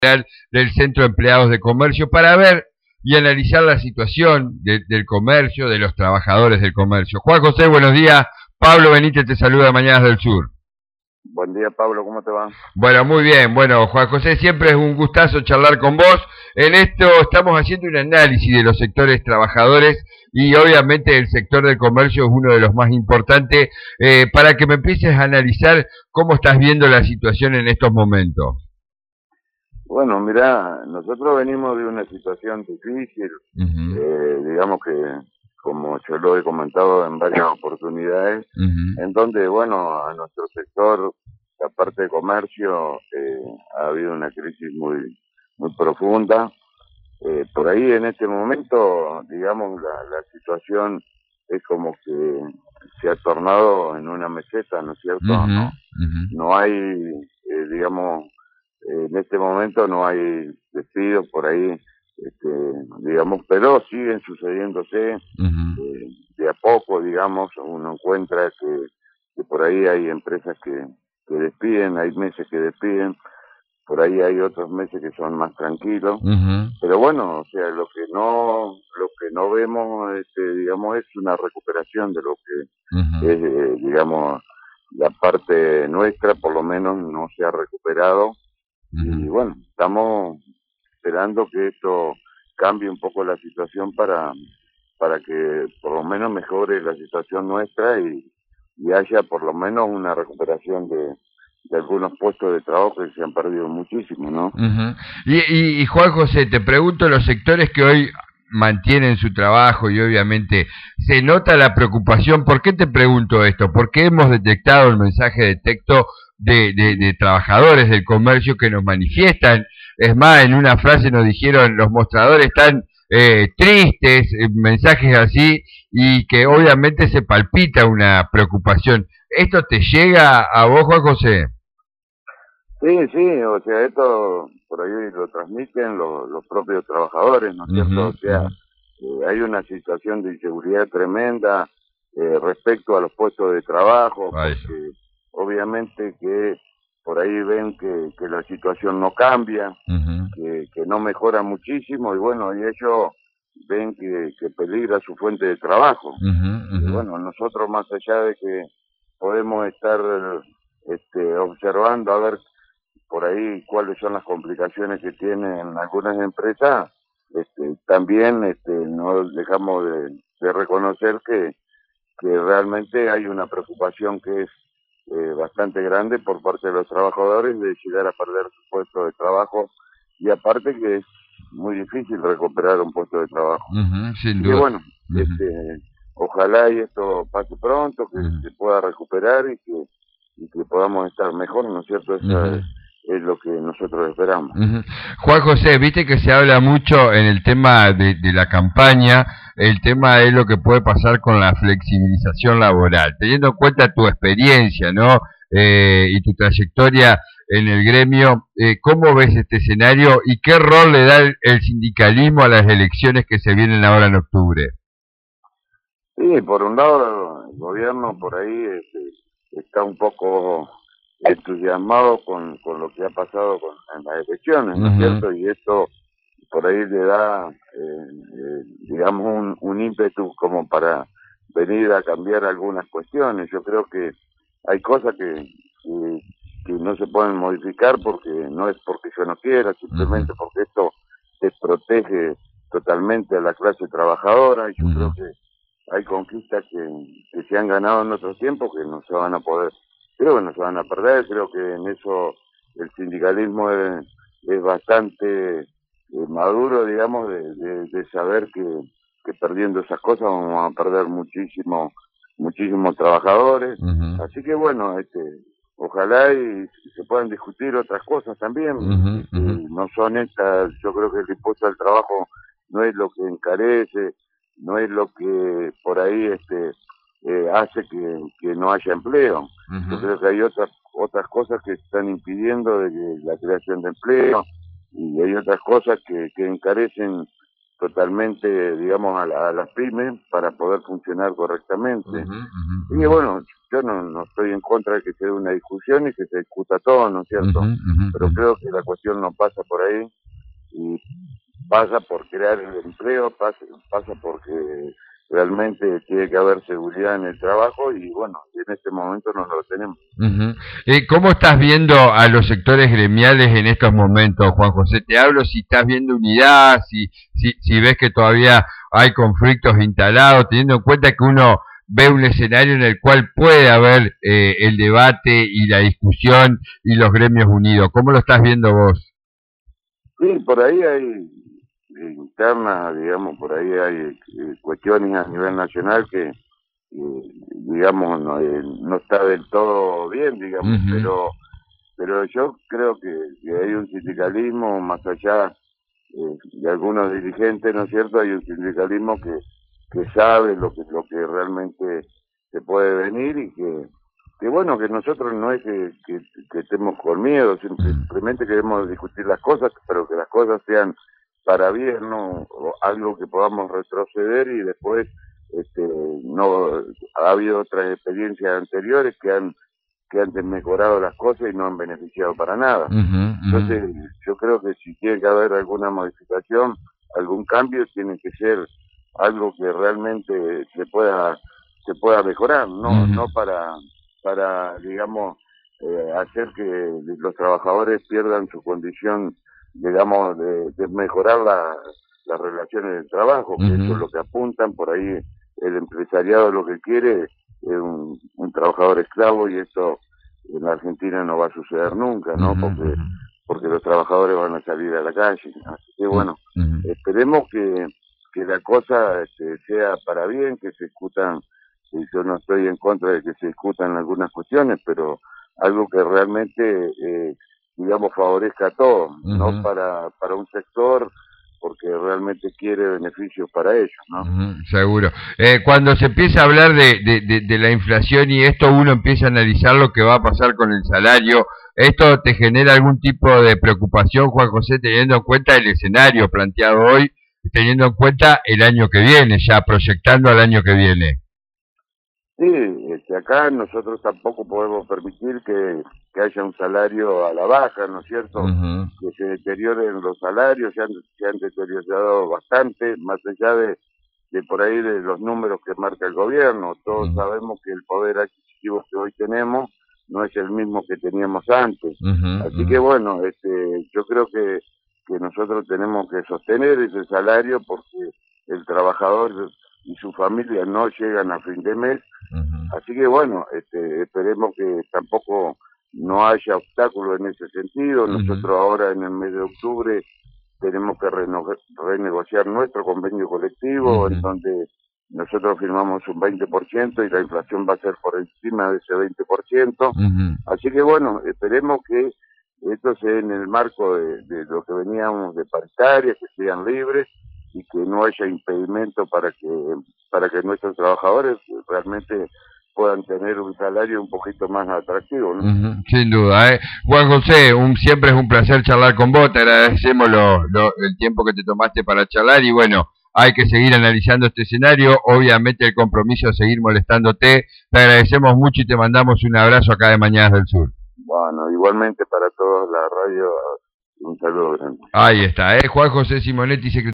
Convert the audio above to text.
del Centro de Empleados de Comercio para ver y analizar la situación del comercio, de los trabajadores del comercio. Juan José, buenos días. Pablo Benítez te saluda de Mañanas del Sur. Buen día, Pablo, ¿cómo te va? Bueno, muy bien. Bueno, Juan José, siempre es un gustazo charlar con vos. En esto estamos haciendo un análisis de los sectores trabajadores y obviamente el sector del comercio es uno de los más importantes, para que me empieces a analizar cómo estás viendo la situación en estos momentos. Bueno, mirá, nosotros venimos de una situación difícil, digamos que, como yo lo he comentado en varias oportunidades, en donde, bueno, a nuestro sector, la parte de comercio, ha habido una crisis muy profunda. Por ahí en este momento, digamos, la situación es como que se ha tornado en una meseta, ¿no es cierto? No hay, digamos, en este momento no hay despidos por ahí, digamos, pero siguen sucediéndose de a poco, digamos, uno encuentra que por ahí hay empresas que despiden, hay meses que despiden, por ahí hay otros meses que son más tranquilos, pero bueno, o sea, lo que no vemos, digamos, es una recuperación de lo que es, digamos, la parte nuestra, por lo menos no se ha recuperado. Y bueno, estamos esperando que esto cambie un poco la situación para que por lo menos mejore la situación nuestra y haya por lo menos una recuperación de algunos puestos de trabajo que se han perdido muchísimo, ¿no? Y Juan José, te pregunto, los sectores que hoy mantienen su trabajo y obviamente se nota la preocupación. ¿Por qué te pregunto esto? Porque hemos detectado el mensaje de texto de trabajadores del comercio que nos manifiestan. Es más, en una frase nos dijeron, los mostradores están tristes, mensajes así, y que obviamente se palpita una preocupación. ¿Esto te llega a vos, Juan José? Sí, o sea, esto por ahí lo transmiten los propios trabajadores, ¿no es cierto? O sea, hay una situación de inseguridad tremenda respecto a los puestos de trabajo, porque obviamente que por ahí ven que la situación no cambia, que no mejora muchísimo, y bueno, y ellos ven que peligra su fuente de trabajo. Y bueno, nosotros más allá de que podemos estar observando a ver por ahí cuáles son las complicaciones que tienen algunas empresas, también no dejamos de reconocer que realmente hay una preocupación que es bastante grande por parte de los trabajadores de llegar a perder su puesto de trabajo, y aparte que es muy difícil recuperar un puesto de trabajo. Sin duda. Y bueno, ojalá y esto pase pronto, que se pueda recuperar y que podamos estar mejor, ¿no es cierto? Esa es lo que nosotros esperamos. Juan José, viste que se habla mucho en el tema de la campaña, el tema es lo que puede pasar con la flexibilización laboral, teniendo en cuenta tu experiencia, ¿no? Y tu trayectoria en el gremio, ¿cómo ves este escenario y qué rol le da el sindicalismo a las elecciones que se vienen ahora en octubre? Sí, por un lado el gobierno por ahí está un poco entusiasmado con lo que ha pasado en las elecciones, ¿no es cierto? Y esto por ahí le da, digamos, un ímpetu como para venir a cambiar algunas cuestiones. Yo creo que hay cosas que no se pueden modificar porque no es porque yo no quiera, simplemente porque esto desprotege totalmente a la clase trabajadora, y yo creo que hay conquistas que se han ganado en otros tiempos que no se van a poder, creo que no se van a perder. Creo que en eso el sindicalismo es bastante maduro, digamos, de saber que perdiendo esas cosas vamos a perder muchísimos trabajadores. Así que bueno, ojalá y se puedan discutir otras cosas también. No son estas, yo creo que el impuesto al trabajo no es lo que encarece, no es lo que por ahí hace que no haya empleo. Yo creo que hay otras cosas que están impidiendo de la creación de empleo, y hay otras cosas que encarecen totalmente, digamos, a las pymes para poder funcionar correctamente. Y bueno, yo no estoy en contra de que se dé una discusión y que se discuta todo, ¿no es cierto? Pero creo que la cuestión no pasa por ahí, y pasa por crear el empleo, pasa porque realmente tiene que haber seguridad en el trabajo, y bueno, en este momento no lo tenemos. ¿Cómo estás viendo a los sectores gremiales en estos momentos, Juan José? Te hablo si estás viendo unidad, si ves que todavía hay conflictos instalados, teniendo en cuenta que uno ve un escenario en el cual puede haber el debate y la discusión y los gremios unidos. ¿Cómo lo estás viendo vos? Sí, por ahí hay internas, digamos, por ahí hay cuestiones a nivel nacional que, digamos, no está del todo bien, digamos, pero yo creo que hay un sindicalismo más allá de algunos dirigentes, ¿no es cierto? Hay un sindicalismo que sabe lo que realmente se puede venir, y que bueno, que nosotros no es que estemos con miedo, simplemente queremos discutir las cosas, pero que las cosas sean para bien, no algo que podamos retroceder, y después no ha habido otras experiencias anteriores que han desmejorado las cosas y no han beneficiado para nada. Entonces yo creo que si tiene que haber alguna modificación, algún cambio, tiene que ser algo que realmente se pueda mejorar, no para digamos hacer que los trabajadores pierdan su condición, digamos, de mejorar las relaciones de trabajo, que eso es lo que apuntan por ahí. El empresariado lo que quiere es un trabajador esclavo, y esto en la Argentina no va a suceder nunca, ¿no? Porque los trabajadores van a salir a la calle. Así que bueno, esperemos que la cosa sea para bien, que se discutan. Yo no estoy en contra de que se discutan algunas cuestiones, pero algo que realmente, digamos, favorezca a todos, no para un sector, porque realmente quiere beneficios para ellos, ¿no? Seguro. Cuando se empieza a hablar de la inflación y esto, uno empieza a analizar lo que va a pasar con el salario. ¿Esto te genera algún tipo de preocupación, Juan José, teniendo en cuenta el escenario planteado hoy, teniendo en cuenta el año que viene, ya proyectando al año que viene? Sí, acá nosotros tampoco podemos permitir que haya un salario a la baja, ¿no es cierto? Que se deterioren los salarios, se han deteriorado bastante, más allá de por ahí de los números que marca el gobierno. Todos sabemos que el poder adquisitivo que hoy tenemos no es el mismo que teníamos antes. Así que bueno, yo creo que nosotros tenemos que sostener ese salario, porque el trabajador y su familia no llegan a fin de mes. Así que bueno, esperemos que tampoco no haya obstáculos en ese sentido. Nosotros ahora en el mes de octubre tenemos que renegociar nuestro convenio colectivo, en donde nosotros firmamos un 20% y la inflación va a ser por encima de ese 20%. Así que bueno, esperemos que esto sea en el marco de lo que veníamos de paritaria, que sean libres y que no haya impedimento para que nuestros trabajadores realmente puedan tener un salario un poquito más atractivo, ¿no? Sin duda, Juan José, siempre es un placer charlar con vos. Te agradecemos el tiempo que te tomaste para charlar, y bueno, hay que seguir analizando este escenario, obviamente el compromiso de seguir molestándote. Te agradecemos mucho y te mandamos un abrazo acá de Mañanas del Sur. Bueno, igualmente para todos la radio, un saludo grande. Ahí está, Juan José Simonetti, secretario